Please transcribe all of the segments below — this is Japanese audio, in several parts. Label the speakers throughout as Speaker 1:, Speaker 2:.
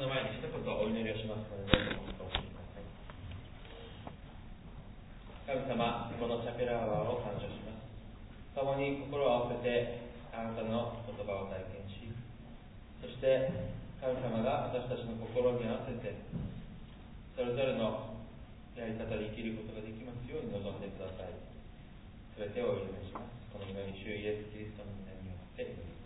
Speaker 1: の前に一言お祈りをしますので、どうぞお聞きください。神様、このチャペラアワーを感謝します。共に心を合わせてあなたの言葉を体験し、そして神様が私たちの心に合わせてそれぞれのやり方で生きることができますように望んでください。すべてをお祈りします。このように主イエスキリストの皆によって祈ります。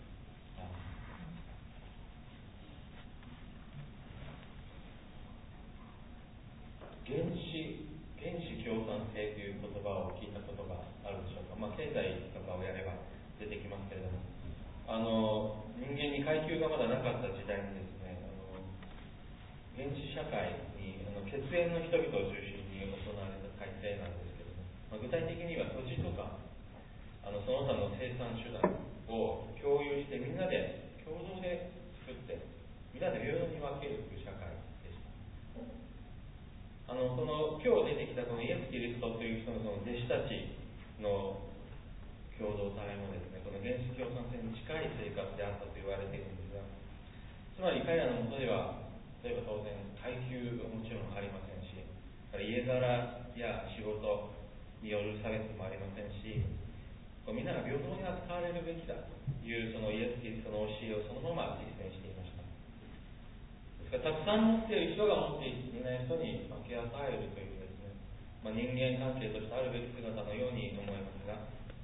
Speaker 1: 原始共産性という言葉を聞いたことがあるでしょうか。経済とかをやれば出てきますけれども、人間に階級がまだなかった時代にですね、原始社会に血縁の人々を中心に行われた改正なんですけれども、具体的には土地とかその他の生産手段を共有してみんなで共同で作ってみんなで平等に分けるという社会でした。この今日出てきたこのイエス・キリストという人のその弟子たちの共同体もですね、この原始共産性に近い生活であったと言われているんですが、つまり彼らのもとでは例えば当然階級はもちろんありませんし、家柄や仕事による差別もありませんし、みんなが平等に扱われるべきだというそのイエス・キリストの教えをそのまま実践していました。ですからたくさん持っている人が持っていない人に分け与えるというですね、人間関係としてあるべき姿のように思いますが、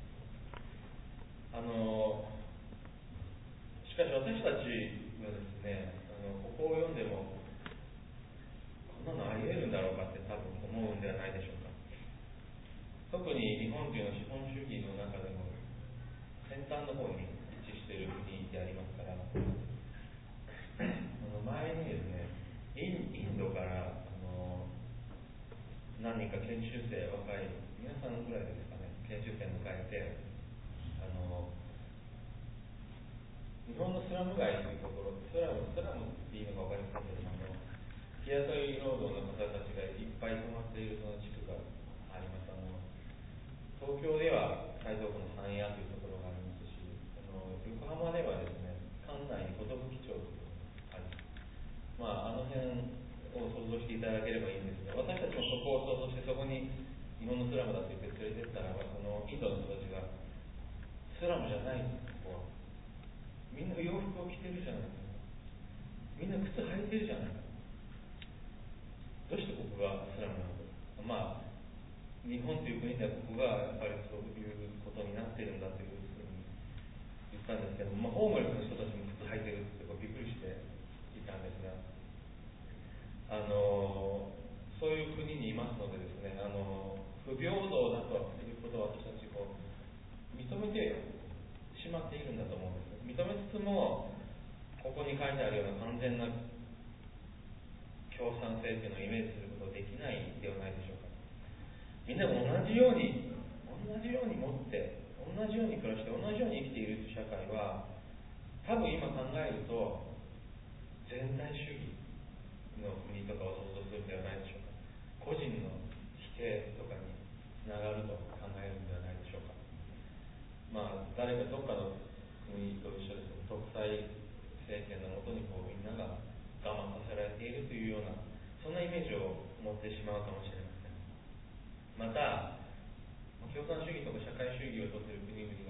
Speaker 1: しかし私たちはですね、ここを読んでもこんなのあり得るんだろうかって多分思うんではないでしょうか。特に日本というのは資本主義の中でも先端の方に位置している国でありますから、前にですね、インドから何人か研修生、若い皆さんぐらいですかね、研修生を迎えて、日本のスラム街というところ、スラムっていうのが分かりませんけれども、日雇い労働の方たちがいっぱい泊まっているその地区があります。東京では台東区の三谷というところがありますし、横浜ではですね、関内に寿町というのがあります。あの辺を想像していただければいいんですが、私たちもそこを想像してそこに日本のスラムだと言って連れてったらば、そのインドの人たちがスラムじゃないんです。ここはみんな洋服を着てるじゃないですか、みんな靴履いてるじゃないですか、どうしてここがスラムなのか。日本という国ではここがやっぱりそういうことになっているんだというふうに言ったんですけども、ホームレスの人たちも靴履いてるってびっくりしていたんですが、そういう国にいますのでですね、不平等だということを私たち認めてしまっているんだと思うんです。認めつつもここに書いてあるような完全な共産性というのをイメージすることができないではないでしょうか。みんなが同じように持って同じように暮らして同じように生きているという社会は、多分今考えると全体主義の国とかを想像するのではないでしょうか。個人の否定とかにつながると考えるのではないでしょうか。誰かどっかの国と一緒です。独裁政権のもとにみんなが我慢させられているというような、そんなイメージを持ってしまうかもしれません。また共産主義とか社会主義をとっている国々が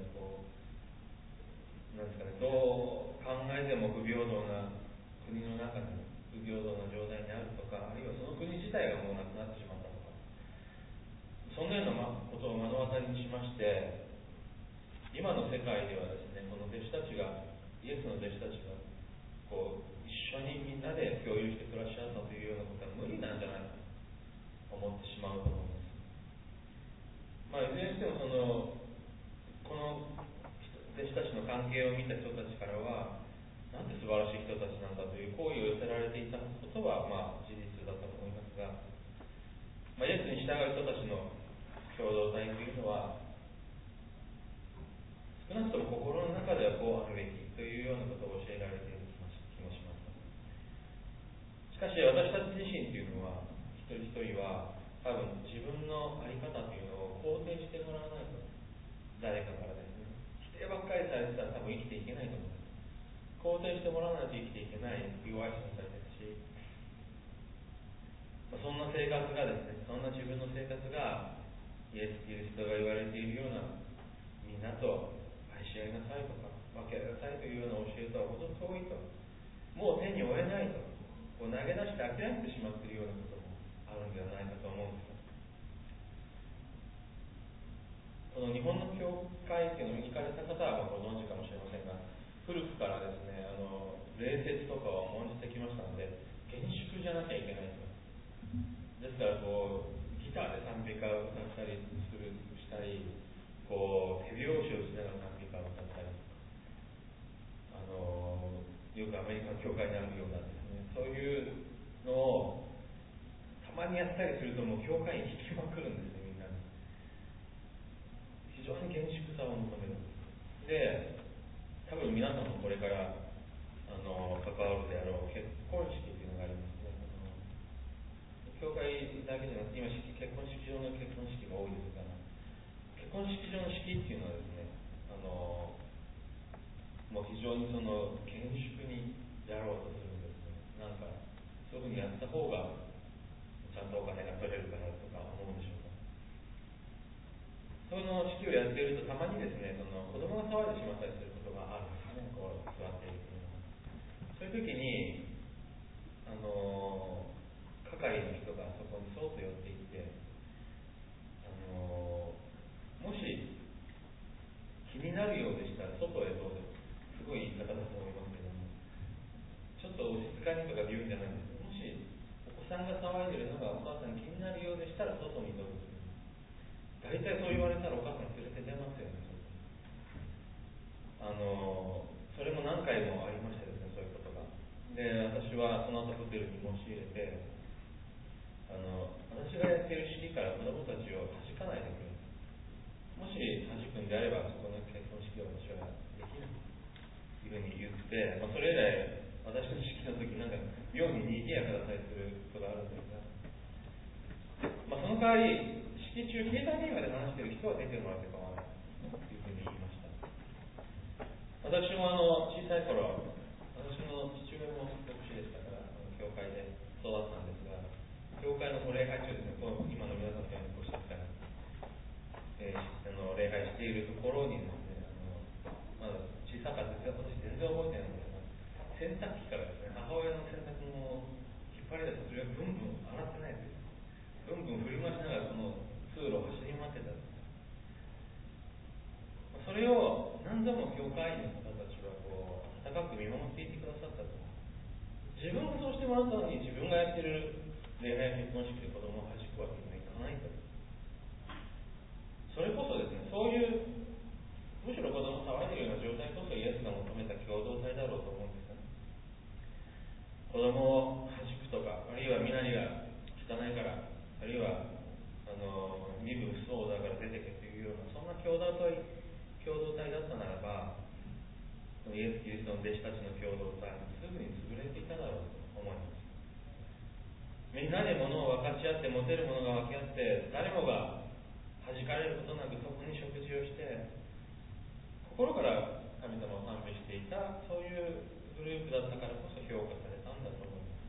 Speaker 1: なんですかね、どう考えても不平等な国の中に不平等な状態にあるとか、あるいはその国自体がもうなくなってしまったとか、そんなようなことを目の当たりにしまして、今の世界ではですね、この弟子たちが、イエスの弟子たちが一緒にみんなで共有して暮らし合ったというようなことは無理なんじゃないかと思ってしまうと思います。いずれにしてもこの弟子たちの関係を見た人たちからは、なんて素晴らしい人たちなんだという好意を寄せられていたことは事実だと思いますが、イエスに従う人たちの共同体というのは、少なくとも心の中ではこうあるべきというようなことを教えられている気もします。しかし私たち自身というのは、一人一人は多分自分の在り方というのを肯定してもらわないと、誰かからですね、否定ばっかりされてたら多分生きていけないと思います。肯定してもらわないと生きていけない弱い存在ですし、 そんな生活がですね、そんな自分の生活がイエス・キリストが言われているような、みんなと愛し合いなさいとか分け合いなさいというような教えとはほど遠いと、もう手に負えないと、こう投げ出して諦めてしまっているようなこともあるんではないかと思うんです。この日本の教会っていうのを行かれた方はご存知かもしれませんが、古くからですね、礼節とかを重んじてきましたので、厳粛じゃなきゃいけないと。ですからこうギターで賛美歌を歌ったりしたり、こう手拍子をしながら賛美歌を歌ったり、よくアメリカの教会にあるようなですね、そういうのをたまにやったりすると、もう教会に引きまくるんですね、みんなに。非常に厳粛さを求めるんです。で、多分皆さんもこれから関わるであろう結婚式っていうのがありますね。教会だけじゃなくて、今結婚式場の結婚式が多いですが、結婚式場の式っていうのはですね、もう非常にその厳粛にやろうとするんですね。なんかそういうふうにやった方がちゃんとお金が取れるかなとか思うんでしょうか。その式をやっていると、たまにですね、その子供が騒いでしまったりすることがあるんですね、こう座っているというのは。そういう時に係の人がそこにそっと寄っていって、もし気になるようでしたら外へどうぞ、すごい言い方だと思いますけども、ちょっとお静かにとかで言うんじゃないんですけど、もしお子さんが騒いでるのがお母さん気になるようでしたら外にどうぞ。大体そう言われたらお母さん連れて出ますよね。それも何回もありましてですね、そういうことが。で、私はその後ホテルに申し入れて、私がやっている式から子供たちを弾かないでくれ。もし弾くんであれば、そこの結婚式を私はできるというふうに言って、それ以来、私の式の時なんか妙に賑やかだったりすることがあるんですが、その代わり、式中、携帯電話で話している人は出てもらって構わないというふうに言いました。私も小さい頃、私の父親も牧師でしたから、教会で育ったんですが、教会の礼拝中ですね、今の皆さんがごしたみたいな、礼拝しているところにですね、まだ小さかったですが、私全然覚えてないんですが、洗濯機からですね、母親の洗濯物を引っ張り出して、それをブンブン洗ってないです。ブンブン振り回しながらその通路を走り回ってたんです。それを何度も教会員の方たちはこう温かく見守っていてくださったと。自分がそうしてもらったのに、自分がやってる礼拝結婚式で子供を弾くわけにはいかないと。それこそですね、そういうむしろ子供が騒いでいるような状態こそイエスが求めた共同体だろうと思うんですね。子供を弾くとか、あるいは身なりが汚いから、あるいは身分不相だから出てけというような、そんな共同体だったならば、イエス・キリストの弟子たちの共同体にすぐに潰れていただろうと思います。みんなで物を分かち合って、持てるものが分け合って、誰もが弾かれることなく共に食事をして、心から神様を賛美していた、そういうグループだったからこそ評価されたんだと思います。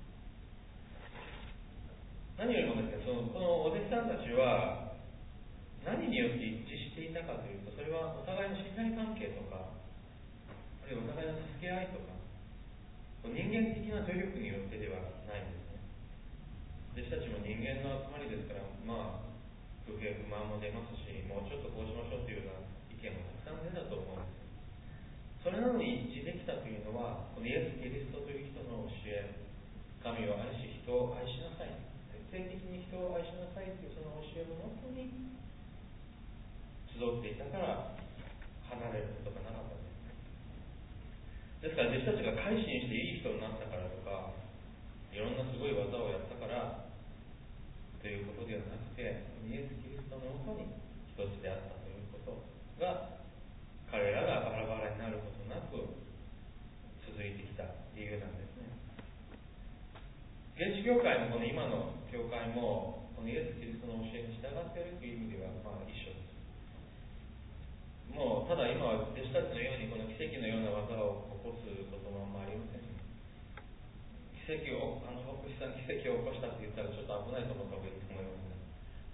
Speaker 1: 何よりもですね、このお弟子さんたちは何によって一致していたかというと、それはお互いの信頼関係とか、あるいはお互いの助け合いとか、人間的な努力によってではないんですね。弟子たちも人間の集まりですから、不平不満も出ますし、もうちょっとこうしましょうというような意見もたくさん出たと思うんです。それなのに一致できたというのは、このイエス・キリストという人の教え、神を愛し人を愛しなさい、徹底的に人を愛しなさいというその教えのもとに集っていたから離れることがなかったんです。ですから弟子たちが改心していい人になったからとか、いろんなすごい技をやったからということではなくて、イエス・キリストのもとに一つであったということが、彼らがバラバラになることなく続いてきた理由なんですね。原始教会もこの今の教会もこのイエス・キリストの教えに従っているという意味では一緒です。もうただ今は弟子たちのようにこの奇跡のような技を起こすこともありません。奇跡を起牧師さん奇跡を起こしたって言ったらちょっと危ないと思った方がいいと思いますね。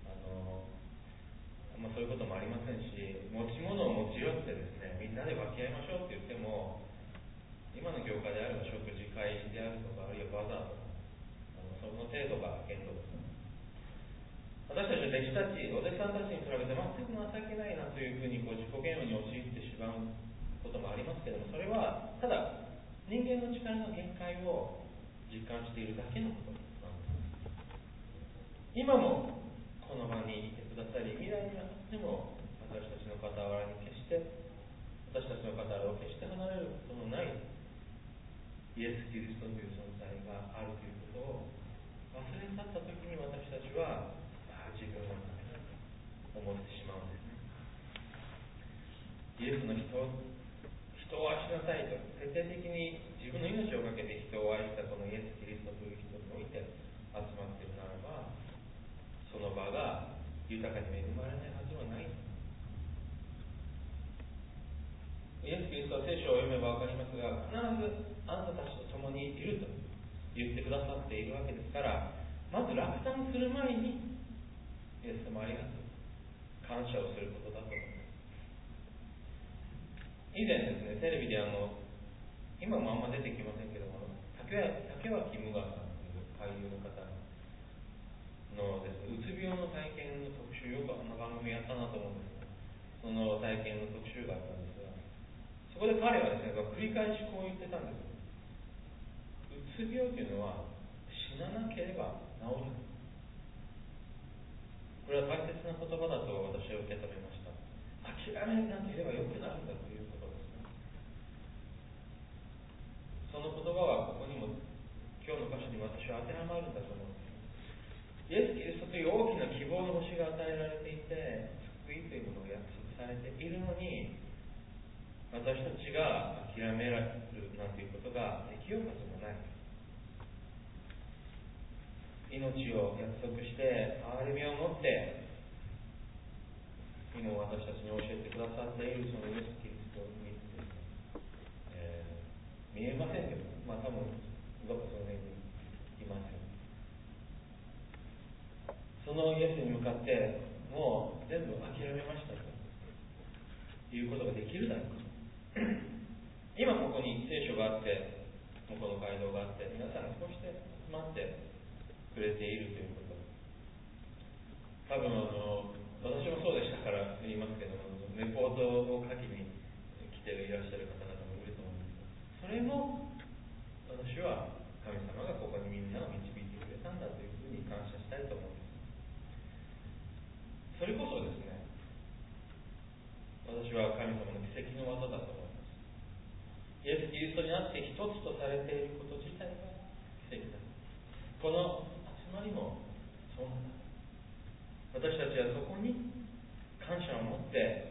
Speaker 1: そういうこともありませんし、持ち物を持ち寄ってですね、みんなで分け合いましょうって言っても、今の業界であれば食事会であるとか、あるいはバザーとか、その程度が限度です。私たちの弟子たち、お弟子さんたちに比べて全く情けないなというふうに自己嫌悪に陥ってしまうこともありますけれども、それはただ人間の力の限界を実感しているだけのことなんです。今もこの場にいてくださり、未来にわたっても私たちの傍らに決して私たちの傍らを決して離れることのないイエス・キリストという存在があるということを忘れ去ったときに、私たちは自分はダメだと思ってしまうんですね。イエスの人を愛しなさいと徹底的に自分の命をかけて人を愛したこのイエス・キリストという人において集まっているならば、その場が豊かに恵まれないはずはない。イエス・キリストは聖書を読めば分かりますが、必ずあなたたちと共にいると言ってくださっているわけですから、まず落胆する前にイエス様ありがとう、感謝をすることだと思います。以前ですね、テレビで今もあんま出てきませんけども、竹脇無我さんという俳優の方のですね、うつ病の体験の特集、よくあの番組やったなと思うんですが、その体験の特集があったんですが、そこで彼はですね、繰り返しこう言ってたんです。うつ病というのは死ななければ治る。これは大切な言葉だと私は受け止めました。諦めなければ良くなるんだということですね。その言葉はここにも今日の箇所に私は当てはまるんだと思うんです。イエス・キリストという大きな希望の星が与えられていて、救いというものが約束されているのに、私たちが諦められるなんていうことができようかともない。命を約束して憐れみを持って今私たちに教えてくださっているそのイエス・キリストに見えませんけど、多分どこかその辺にいますよ。そのイエスに向かってもう全部諦めましたということができるだろうか。今ここに聖書があって、この街道があって、皆さんがこうして集まってくれているということ。多分私もそうでしたから言いますけども、レポートを書きに来ていらっしゃる方々もいると思うんですが、それも私は神様がここにみんなを導いてくれたんだというふうに感謝したいと思います。それこそですね、私は神様の奇跡の技だと思います。イエス・キリストにあって一つとされていること自体が奇跡だ。この集まりもそうなんだ。私たちはそこに感謝を持って